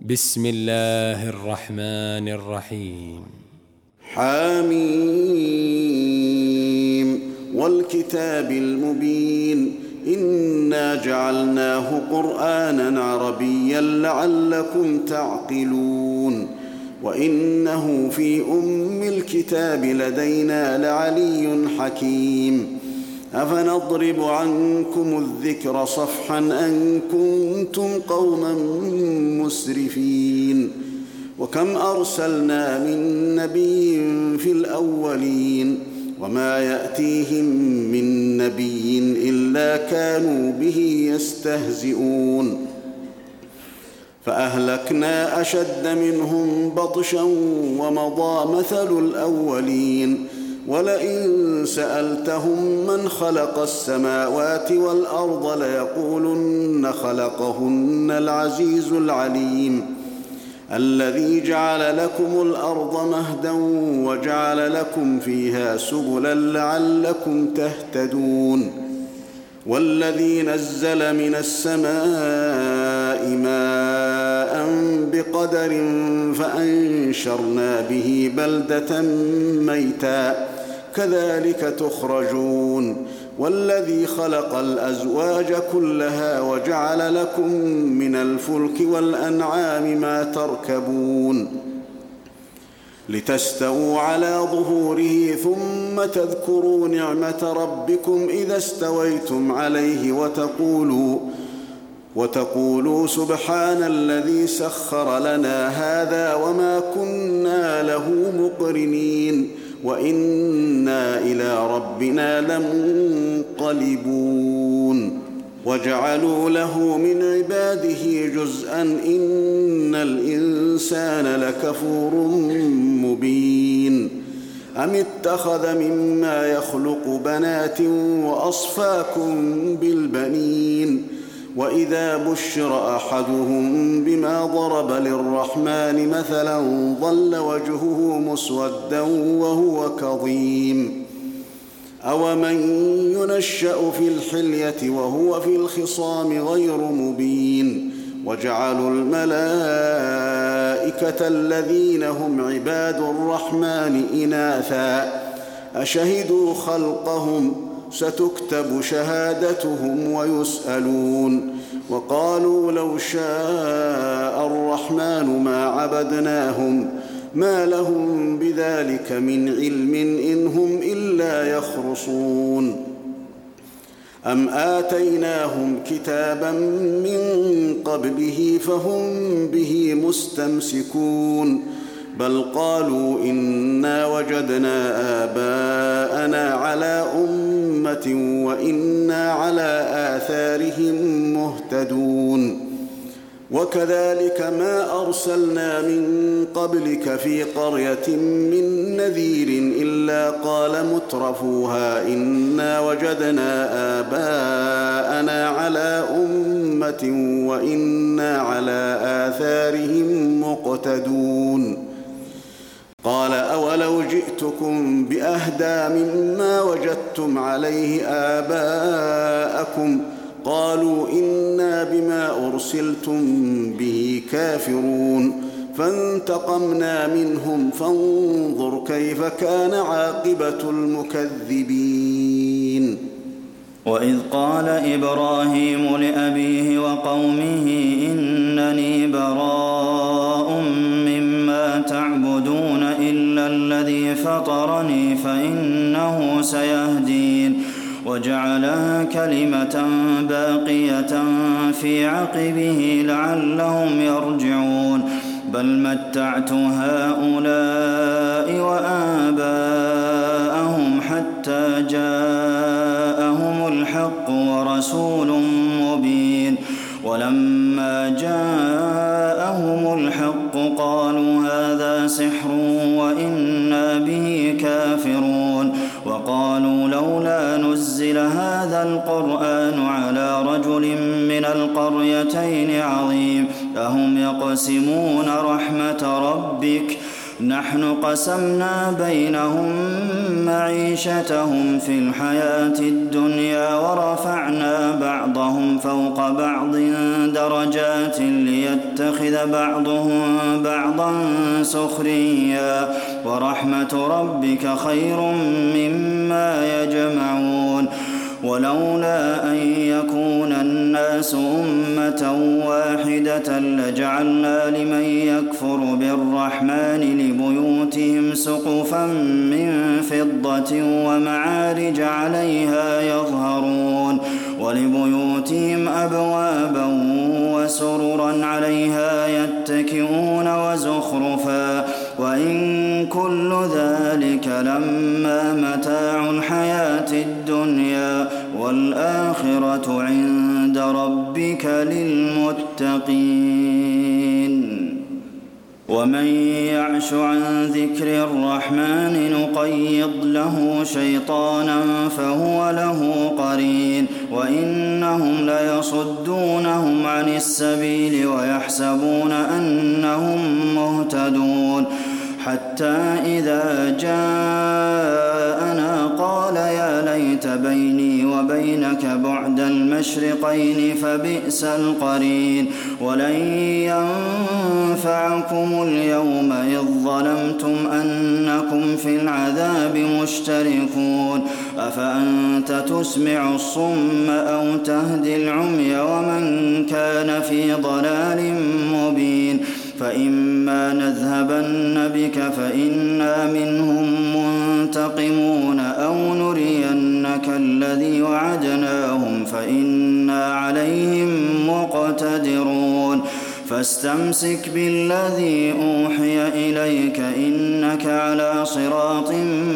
بسم الله الرحمن الرحيم. حميم والكتاب المبين إنا جعلناه قرآنا عربيا لعلكم تعقلون وإنه في أم الكتاب لدينا لعلي حكيم أفنضرب عنكم الذكر صفحا أن كنتم قوما مسرفين وكم أرسلنا من نبي في الأولين وما يأتيهم من نبي إلا كانوا به يستهزئون فأهلكنا أشد منهم بطشا ومضى مثل الأولين ولئن سألتهم من خلق السماوات والأرض ليقولن خلقهن العزيز العليم الذي جعل لكم الأرض مهدا وجعل لكم فيها سبلا لعلكم تهتدون والذي نزل من السماء ماء بقدر فأنشرنا به بلدة ميتا كذلك تخرجون والذي خلق الأزواج كلها وجعل لكم من الفلك والأنعام ما تركبون لتستووا على ظهوره ثم تذكروا نعمة ربكم إذا استويتم عليه وتقولوا سبحان الذي سخر لنا هذا وما كنا له مقرنين وإنا إلى ربنا لمنقلبون وجعلوا له من عباده جزءا إن الإنسان لكفور مبين أم اتخذ مما يخلق بنات وأصفاكم بالبنين وإذا بشر أحدهم بما ضرب للرحمن مثلا ظل وجهه مسودا وهو كظيم أومن ينشأ في الحلية وهو في الخصام غير مبين وجعلوا الملائكة الذين هم عباد الرحمن إناثا أشهدوا خلقهم ستكتب شهادتهم ويسألون وقالوا لو شاء الرحمن ما عبدناهم ما لهم بذلك من علم إن هم إلا يخرصون أم آتيناهم كتابا من قبله فهم به مستمسكون بل قالوا إنا وجدنا آباءنا على أمة وإنا على آثارهم مهتدون وكذلك ما أرسلنا من قبلك في قرية من نذير إلا قال مترفوها إنا وجدنا آباءنا على أمة وإنا على آثارهم مقتدون قال أولو جئتكم بأهدى مما وجدتم عليه آباءكم قالوا إنا بما أرسلتم به كافرون فانتقمنا منهم فانظر كيف كان عاقبة المكذبين وإذ قال إبراهيم لأبيه وقومه إنني براء مما تعبدون إلا الذي فطرني فإنه سيهدين وجعلها كلمة باقية في عقبه لعلهم يرجعون بل متعت هؤلاء وآباءهم حتى جاءهم الحق ورسول مبين ولما جاءهم الحق قالوا هذا سحر وإنا به كافرون وقالوا لولا نزل هذا القرآن على رجل من القريتين عظيم أهم يقسمون رحمة ربك نحن قسمنا بينهم معيشتهم في الحياة الدنيا ورفعنا بعضهم فوق بعض درجات ليتخذ بعضهم بعضا سخريا ورحمة ربك خير مما يجمعون ولولا أن يكون الناس أمة واحدة لجعلنا لمن يكفر بالرحمن لبيوتهم سقفا من فضة ومعارج عليها يظهرون ولبيوتهم أبوابا وسررا عليها يتكئون وزخرفا وإن كل ذلك لما متاع الحياة الدنيا والآخرة عند ربك للمتقين ومن يعش عن ذكر الرحمن نقيض له شيطانا فهو له قرين وإنهم ليصدونهم عن السبيل ويحسبون أنهم مهتدون حتى إذا جاءنا قال يا ليت بيني وبينك بعد المشرقين فبئس القرين ولن ينفعكم اليوم إذ ظلمتم أنكم في العذاب مشتركون أفأنت تسمع الصم أو تهدي العمي ومن كان في ضلال مبين فإما نذهبن بك فإنا منهم منتقمون أو نرينك الذي وعدناهم فإنا عليهم مقتدرون فاستمسك بالذي أوحي إليك إنك على صراط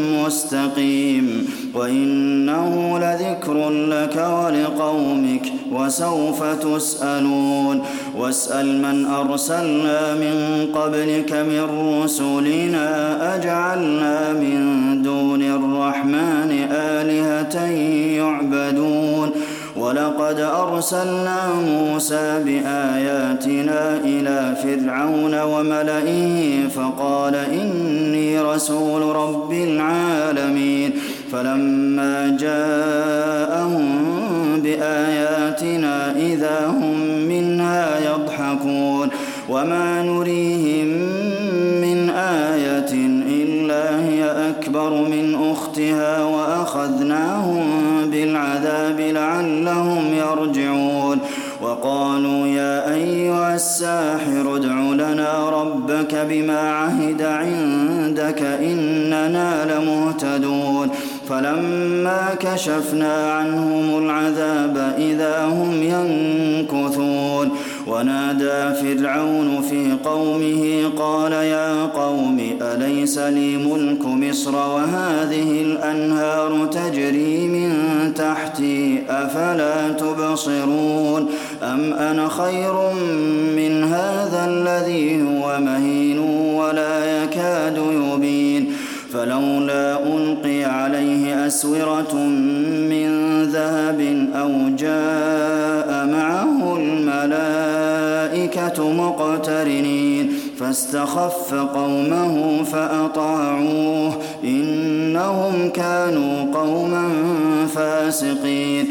مستقيم وإنه لذكر لك ولقومك وسوف تسألون واسأل من أرسلنا من قبلك من رسلنا أجعلنا من دون الرحمن آلهة يعبدون ولقد أرسلنا موسى بآياتنا إلى فرعون وملئه فقال إني رسول رب العالمين فلما جاءهم بآياتنا إذا هم منها يضحكون وما نريهم من آية إلا هي أكبر من أختها وأخذناهم بالعذاب لعلهم يرجعون وقالوا يا أيها الساحر ادع لنا ربك بما عهد عندك إننا لمهتدون فلما كشفنا عنهم العذاب إذا هم ينكثون ونادى فرعون في قومه قال يا قوم أليس لي ملك مصر وهذه الأنهار تجري من تحتي أفلا تبصرون أم أنا خير من هذا الذي هو مهين ولا يكاد يبين فلولا ألقي عليه أسورة من ذهب أو جاء معه الملائكة مقترنين فاستخف قومه فأطاعوه إنهم كانوا قوما فاسقين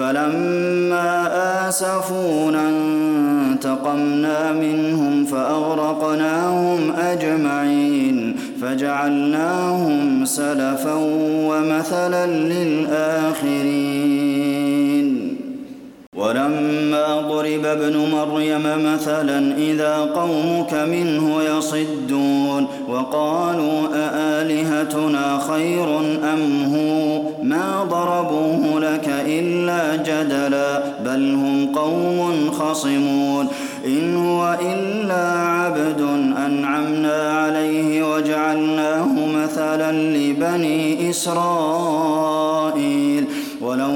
فلما آسفونا انتقمنا منهم فأغرقناهم أجمعين فجعلناهم سلفا ومثلا للآخرين ولما ضرب ابن مريم مثلا إذا قومك منه يصدون وقالوا أآلهتنا خير أم هو ما ضربوه لك إلا جدلا بل هم قوم خصمون إن هو إلا عبد أنعمنا عليه وجعلناه مثلا لبني إسرائيل ولو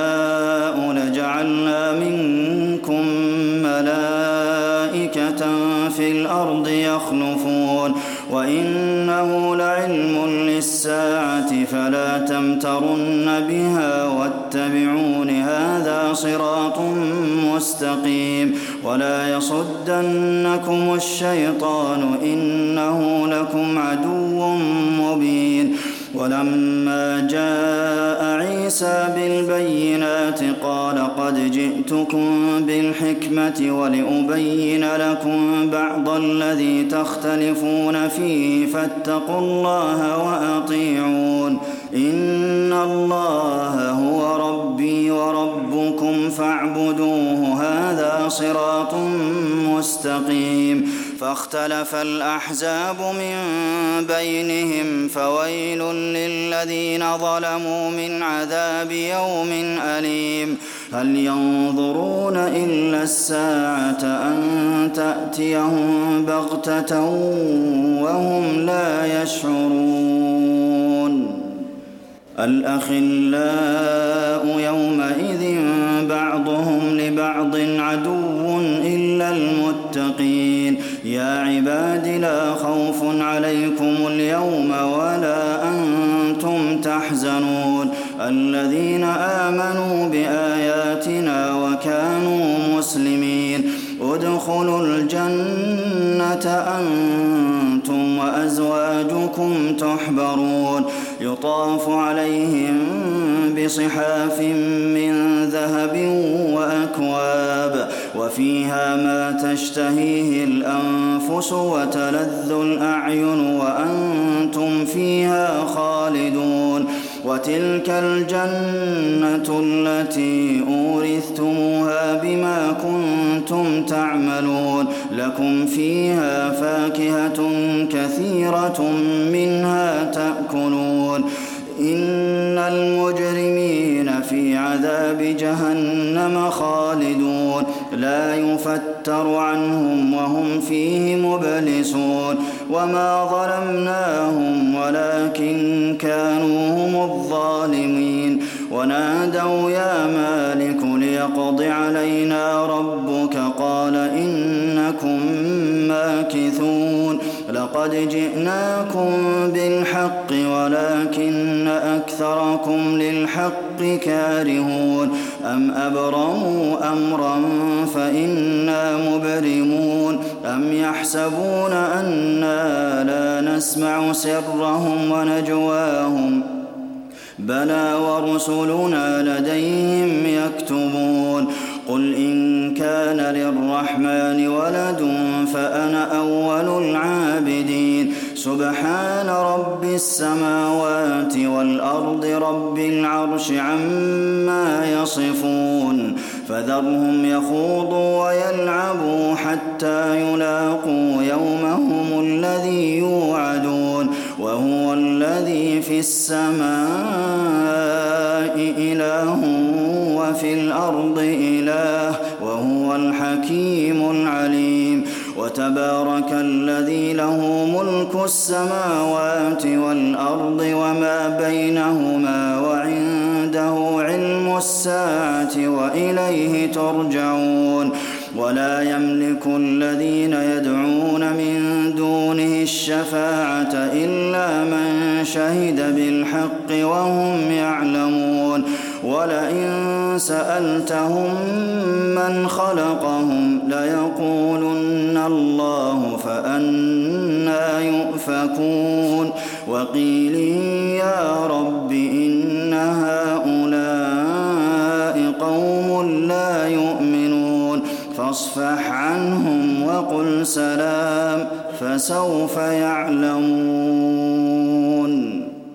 نشاء لجعلنا منكم ملائكة في الأرض يخلفون وإنه لعلم للساعة فلا تمترن بها واتبعون هذا صراط مستقيم ولا يصدنكم الشيطان إنه لكم عدو مبين ولما جاء عيسى بالبينات قال قد جئتكم بالحكمة ولأبين لكم بعض الذي تختلفون فيه فاتقوا الله وأطيعون إن الله هو ربي وربكم فاعبدوه هذا صراط مستقيم فاختلف الأحزاب من بينهم فويل للذين ظلموا من عذاب يوم أليم هل ينظرون إلا الساعة أن تأتيهم بغتة وهم لا يشعرون الأخلاء يومئذ بعضهم لبعض عدو إلا المتقين يا عباد لا خوف عليكم اليوم ولا أنتم تحزنون الذين آمنوا بآياتنا وكانوا مسلمين ادخلوا الجنة أنتم وأزواجكم تحبرون يطاف عليهم بصحاف من ذهب وأكواب وفيها ما تشتهيه الأنفس وتلذ الأعين وأنتم فيها خالدون وتلك الجنة التي أورثتموها بما كنتم تعملون لكم فيها فاكهة كثيرة منها تأكلون إن المجرمين في عذاب جهنم خالدون لا يفتر عنهم وهم فيه مبلسون وما ظلمناهم ولكن كانوا هم الظالمين ونادوا يا مالك ليقض علينا ربك قال إنكم ماكثون لقد جئناكم بالحق ولكن أكثركم للحق كارهون أم أبرموا أمرا فإنا مبرمون أم يحسبون أنا لا نسمع سرهم ونجواهم بلى ورسلنا لديهم يكتبون قل إن كان للرحمن ولد فأنا أول العابدين سبحان رب السماوات والأرض رب العرش عما يصفون فذرهم يخوضوا ويلعبوا حتى يلاقوا يومهم الذي يوعدون وهو الذي في السماء إله وفي الأرض إله وهو الحكيم العليم وتبارك الذي له ملك السماوات والأرض وما بينهما وعنده علم الساعة وإليه ترجعون ولا يملك الذين يدعون من دونه الشفاعة إلا من شهد بالحق وهم يعلمون ولئن سألتهم من خلقهم ليقولن الله فأنى يؤفكون وقيل يا رب إن هؤلاء قوم لا يؤمنون فاصفح عنهم وقل سلام فسوف يعلمون